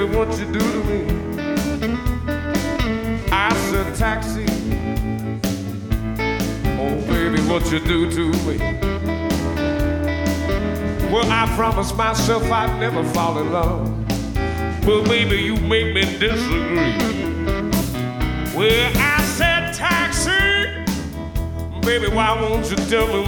what you do to me. I said, taxi. Oh, baby, what you do to me. Well, I promised myself I'd never fall in love. Well, baby, you make me disagree. Well, I said, taxi. Baby, why won't you tell me